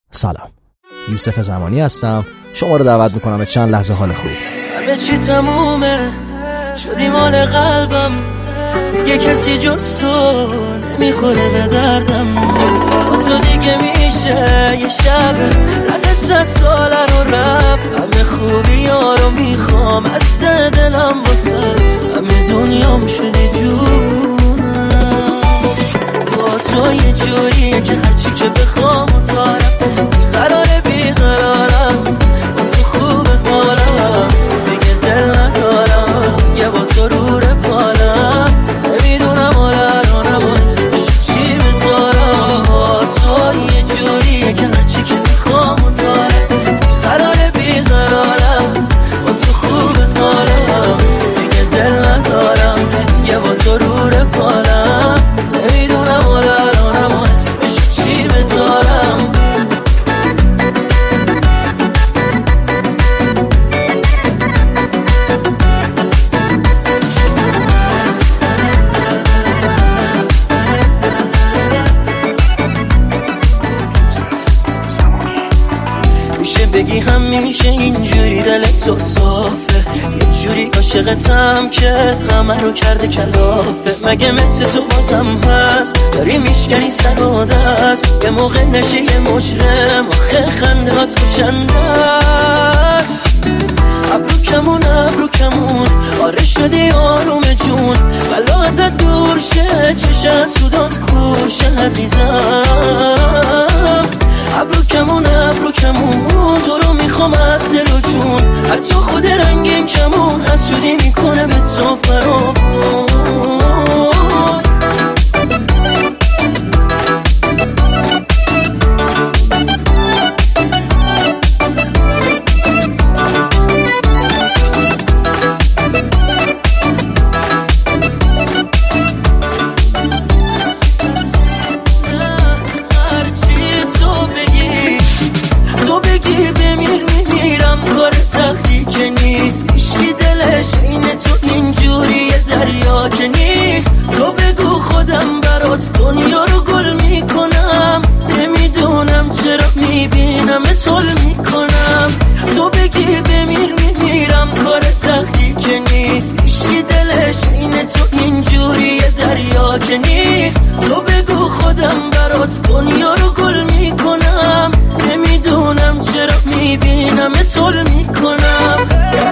سلام، یوسف زمانی هستم. شما رو دعوت میکنم به چند لحظه حال خوب. همه چی تمومه، شدی مال قلبم، دیگه کسی جز تو نمیخوره به دردم. با تو دیگه میشه یه شب رد 100 ساله رو رفت. همه خوبی ها رو میخوام از دلم، واسه همه دنیام شده جونم. با تو یه جوریه که هرچی که بخوام و دارم، بیقراره بیقرارم، با تو خوبه حالم، دیگه دل ندارم، یه با تو رو رفالم. نمیدونم الانم اسمشو چی بذارم. با تو یه جوریه که هرچی که بخوام و دارم، بیقراره بیقرارم، با تو خوبه حالم، دیگه دل ندارم، یه با تو رو رفالم. نمیدونم الانم اسمشو چی بذارم. میشه بگی همیشه اینجوری دلت تو صافه، یه جوری عاشقتم که همه رو کرده کلافه. مگه مثل تو بازم هست داری میشکنی سر و دست، یه موقع نشی یه مجرم، آخه خنده هات کشنده است. ابرو کمون آره شدی آروم جون، بلا ازت دور شه، چشه سودات کوشه عزیزم. ابرو کمون تو رو میخوام از دل و جون، حتی خود رنگین کمون حسودی میکنه به تو فراوون. هیچی دلش این تو اینجوری دریا که نیست. تو بگو خودم برات دنیا رو گل میکنم، نمیدونم چرا میبینم تول میکنم. تو بگی بمیر میمیرم، کار سختی که نیست. هیچی دلش این تو اینجوری دریا که نیست. تو بگو خودم برات دنیا رو گل میکنم، نمیدونم چرا میبینم تول میکنم.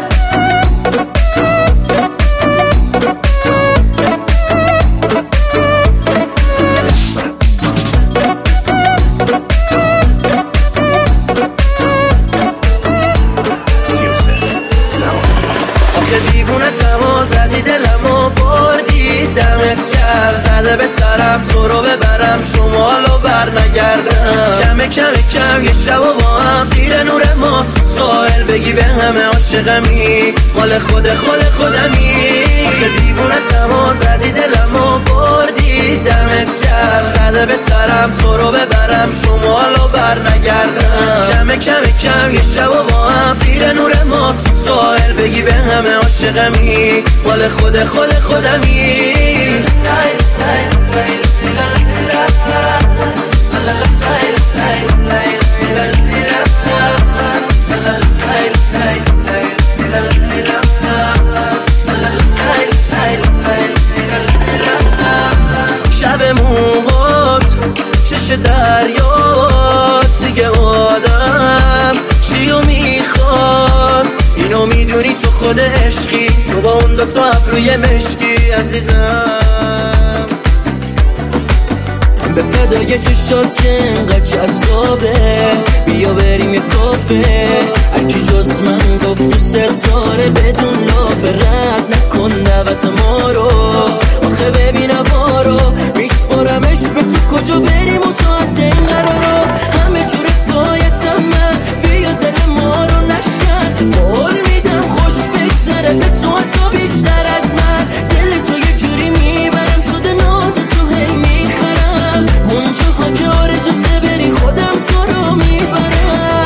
دیوونه تما زدی دلمو بردی، دمت گرم زده به سرم، تو رو ببرم شمالو بر نگردم. کم یه شب و با هم زیر نور ما تو ساحل، بگی به همه عاشقمی، مال خودمی. دیوونه تما زدی دلمو بردی، دمت گرم زده به سرم، تو رو ببرم شمالو بر نگردم. کم یه شب و با هم زیر نور ما تو ساحل، بگی به همه عاشقمی، مال خودمی. شب موهات چش دریات، دیگه آدم چیو میخواد؟ اینو میدونی تو خود عشقی، تو با اون دوتا ابروی مشکی عزیزم. به فدای چشات که انقدر جذابه، بیا بریم یه کافه، هرکی جز من گفت تو ستاره بدون لافه، رد نکن دعوت ما رو، آخه ببین هوا رو، میسپارمش به تو کجا بریم و ساعت این قرارو. همه جوره پایتم من، بیا دل ما رو نشکن، قول میدم خوش بگذره به تو بیشتر از من. دل تو یه جوری میبرم، شده ناز تو هی میخرم، اونجاها که آرزوته بری خودم تو رو میبرم.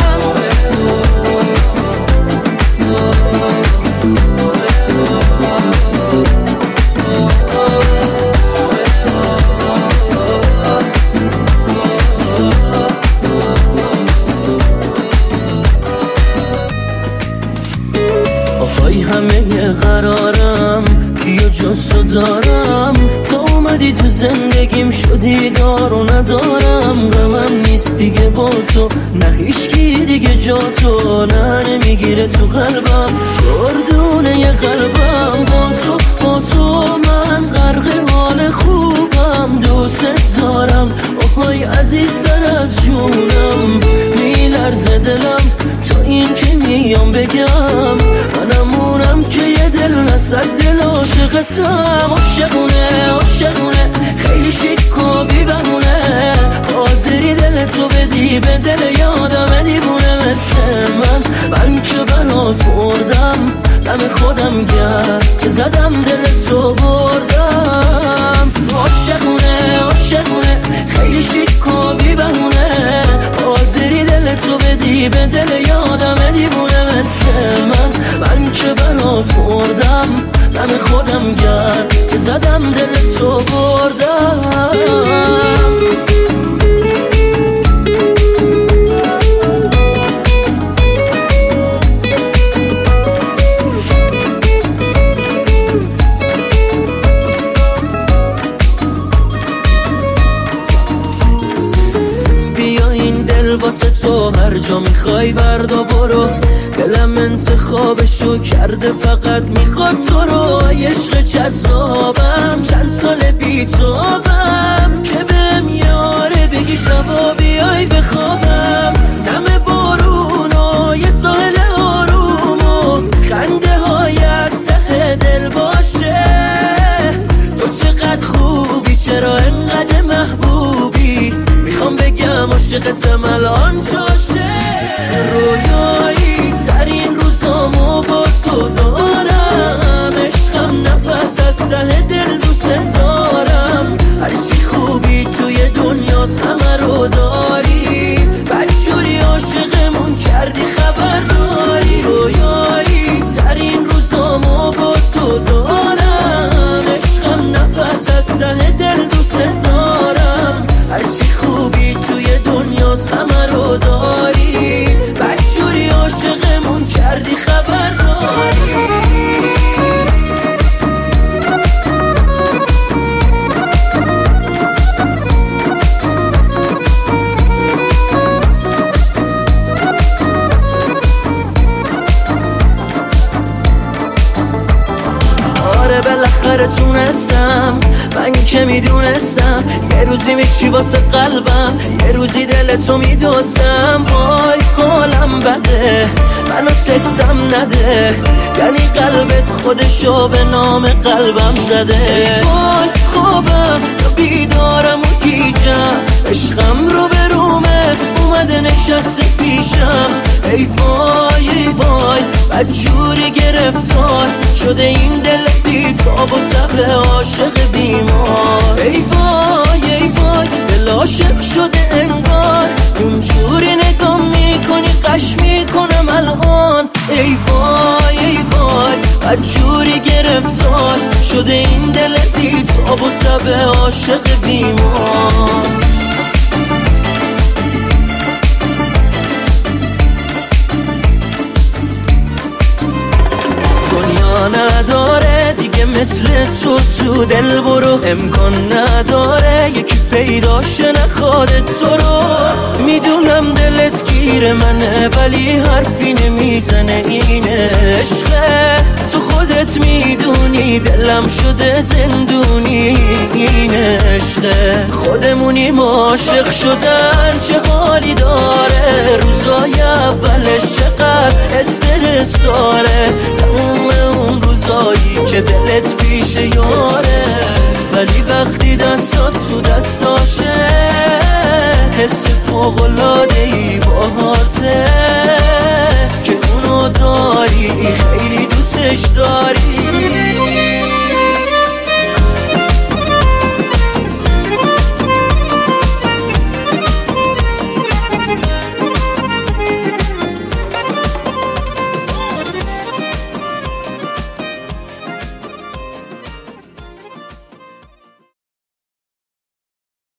دوستو دارم، تا اومدی تو زندگیم شدی دار و ندارم. غمم نیست دیگه با تو، نه هیچکی دیگه جا تو، نه نمیگیره تو قلبم گردونه ی قلبم. با تو من غرق حال خوبم، دوست دارم آهای عزیزتر از جونم. میلرزه دلم تا این که میام بگم، منمونم که یه دل نصد دل عاشقتم. عاشقونه خیلی شیک و بی بهونه، حاضری دل تو بدی به دل یادم دیوونه مثل من که برات مردم، دم خودم گرد که زدم دل تو بردم. عاشقونه خیلی شیک و بی بهونه، حاضری دل تو بدی به دل یادم دیوونه مثل من که برات مردم، دم خودم گرد که زدم دل تو بردم. واسه تو هر جا میخوای وردا برو، دلم انتخابشو کرده فقط میخواد تو رو. عشق جذابم چند سال بی توام، که بهم یاره بگی شبا بیای بخوابم. دم بارون و یه ساحل آروم و خنده های از ته دل باشه. تو چقدر خوبی، چرا انقدر محبوبی، میخوام بگم عاشقتم الان جاشه. رویایی ترین روزامو با تو دارم، عشقم نفس از ته دل دوست دارم. هرچی خوبی توی دنیاست همه رو داری، بدجوری عاشقمون کردی خبر داری. رویایی ترین روزامو با تو دارم، عشقم نفس از ته دل دوست دارم. هرچی خوبی توی دنیاست همه رو داری، بدجوری عاشقمون کردی خبر داری. بالاخره تونستم، من که میدونستم یه روزی میشی واسه قلبم، یه روزی دل تو میدوزم. وای حالم بده، منو سکسم نده، یعنی قلبت خودشو به نام قلبم زده. وای خوابم یا بیدارم و گیجم، عشقم رو به رومه اومده نشسته پیشم. ای وای ای وای بدجوری گرفتار شده این دل بی تاب و تب عاشق بیمار. ای وای ای وای دل عاشق شده انگار، اونجوری نگاه میکنی قش میکنم الان. ای وای ای وای بدجوری گرفتار شده این دل بی تاب و تب عاشق بیمار. نداره دیگه مثل تو دل برو، امکان نداره یکی پیداشه نخواد تو رو. میدونم دلت گیر منه ولی حرفی نمیزنه، این عشقه تو خودت میدونی، دلم شده زندونی. این عشقه خودمونیم عاشق شدن چه حالی داره، روزای اولش چقدر استرس داره. تموم اون روزایی که دلت پیش یاره، ولی وقتی دستات تو دستاشه حس فوق‌العاده‌ای باهاته که اونو داری، خیلی دوستش داری.